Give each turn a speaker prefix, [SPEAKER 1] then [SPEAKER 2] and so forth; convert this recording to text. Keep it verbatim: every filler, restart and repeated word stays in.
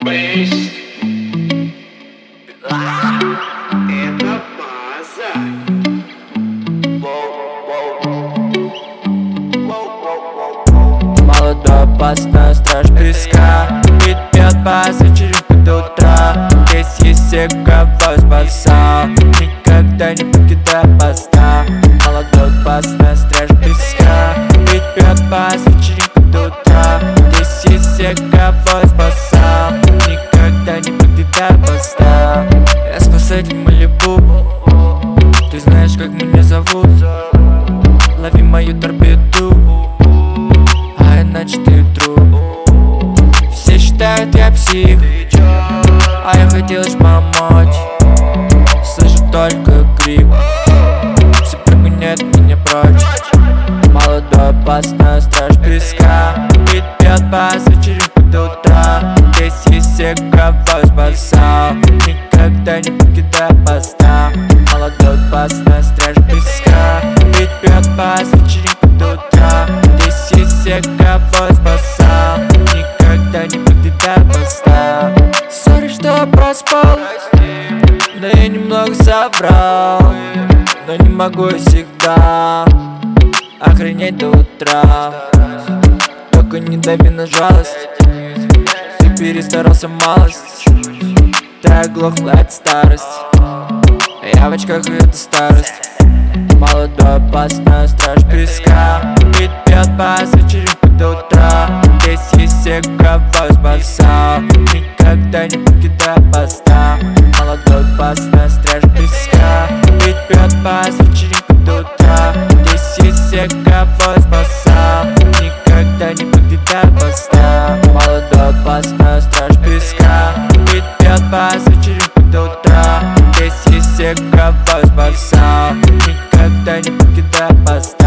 [SPEAKER 1] Бейс. Это база.
[SPEAKER 2] Молодой, опасная страж песка. Бит пьет бас, вечеринка до утра. Здесь есть все, кого спасал. Никогда не покидая поста. Молодой, опасная страж песка. Бит пьет бас, вечеринка до утра. Здесь есть все, кого спасал. Никогда не покидая поста. Я спасатель Малибу. Ты знаешь, как меня зовут. Лови мою торпеду, а иначе ты труп. Все считают, я псих, а я хотел лишь помочь. Слышу только крик, все прогоняют меня прочь. Молодой, опасная страж песка. Бит пьет бас, вечеринка до утра. Здесь есть все, кого спасал. Никогда не покидая поста. Молодой, опасная страж песка. Бит пьет бас, вечеринка до утра. Здесь есть все, кого спасал. Никогда не покидая поста. Сори, что проспал, да я немного соврал. Но не могу всегда охренеть до утра. Только не дави на жалость. Ты перестарался малость. Ты оглохла от старости. Я в очках, и это старость. Молодой, опасная страж песка. Бит пьет бас, вечеринка до утра. Здесь есть все, кого спасал. Никогда не покидая поста. Молодой, опасная страж песка. Бит пьет бас, вечеринка до утра. Здесь есть все, кого спасал. Никогда не покидая поста. Молодой, опасная страж песка. Бит пьет бас, вечеринка до утра. Здесь есть все, кого спасал. Никогда не покидая поста.